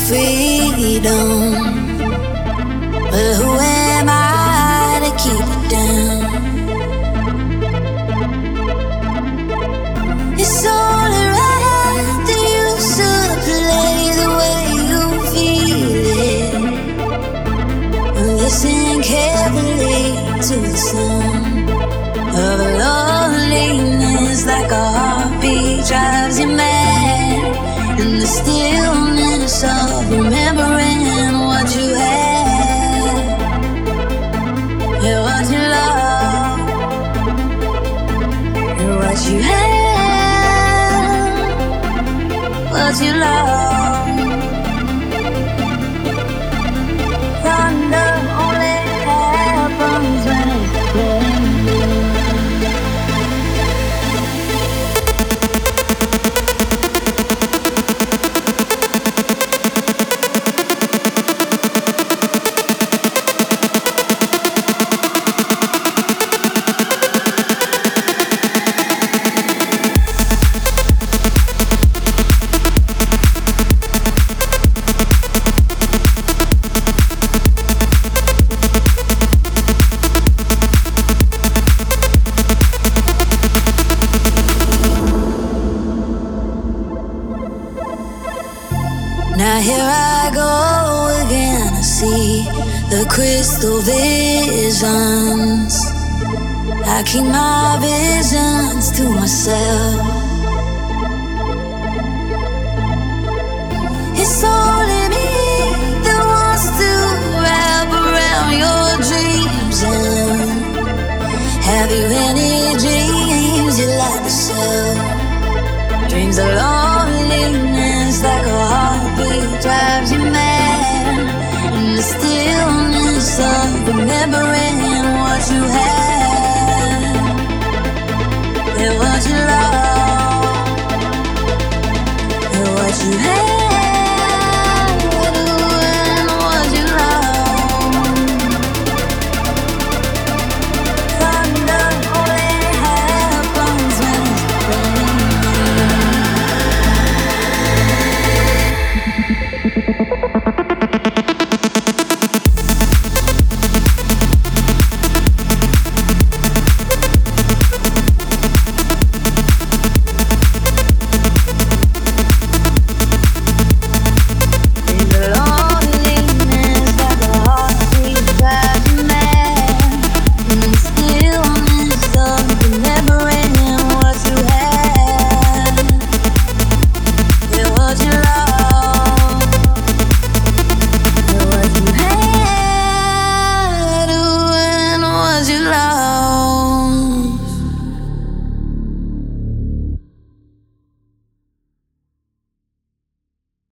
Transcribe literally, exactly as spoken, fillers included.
freedom. But who am I to keep it down? It's only right that you should play the way you feel it. Listen carefully to the sound of loneliness, like a heartbeat drives you mad. In the stillness of remembering what you had, and what you love, and what you had, what you love. Thunder only happens when it's raining. Now here I go again, I see the crystal visions. I keep my visions to myself. It's only me that wants to wrap around your dreams. And have you any dreams you like to sell? Dreams of loneliness, like a heartbeat drives you mad. In the stillness of remembering